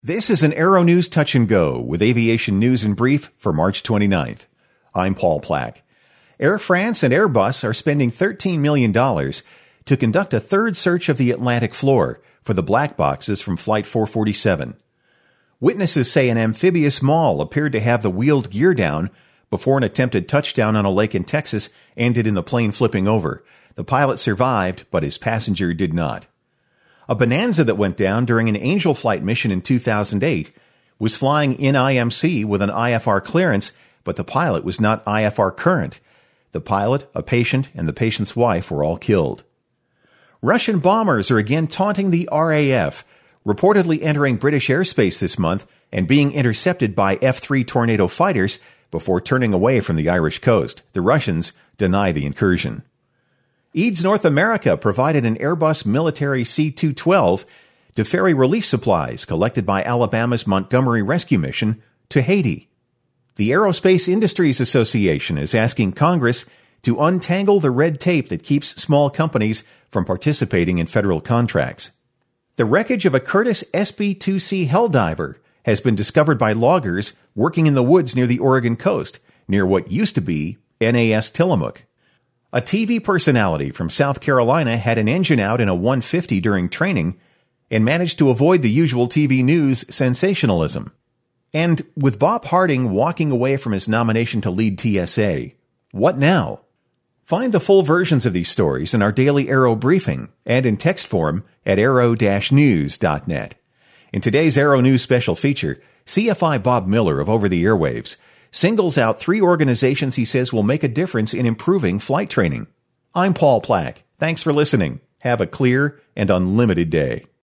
This is an Aero News Touch and Go with aviation news in brief for March 29th. I'm Paul Plack. Air France and Airbus are spending $13 million to conduct a third search of the Atlantic floor for the black boxes from Flight 447. Witnesses say an amphibious maul appeared to have the wheeled gear down before an attempted touchdown on a lake in Texas ended in the plane flipping over. The pilot survived, but his passenger did not. A Bonanza that went down during an Angel Flight mission in 2008 was flying in IMC with an IFR clearance, but the pilot was not IFR current. The pilot, a patient, and the patient's wife were all killed. Russian bombers are again taunting the RAF, reportedly entering British airspace this month and being intercepted by F-3 Tornado fighters before turning away from the Irish coast. The Russians deny the incursion. EADS North America provided an Airbus military C-212 to ferry relief supplies collected by Alabama's Montgomery Rescue Mission to Haiti. The Aerospace Industries Association is asking Congress to untangle the red tape that keeps small companies from participating in federal contracts. The wreckage of a Curtiss SB-2C Helldiver has been discovered by loggers working in the woods near the Oregon coast, near what used to be NAS Tillamook. A TV personality from South Carolina had an engine out in a 150 during training and managed to avoid the usual TV news sensationalism. And with Bob Harding walking away from his nomination to lead TSA, what now? Find the full versions of these stories in our daily Aero briefing and in text form at aero-news.net. In today's Aero News special feature, CFI Bob Miller of Over the Airwaves singles out 3 organizations he says will make a difference in improving flight training. I'm Paul Plack. Thanks for listening. Have a clear and unlimited day.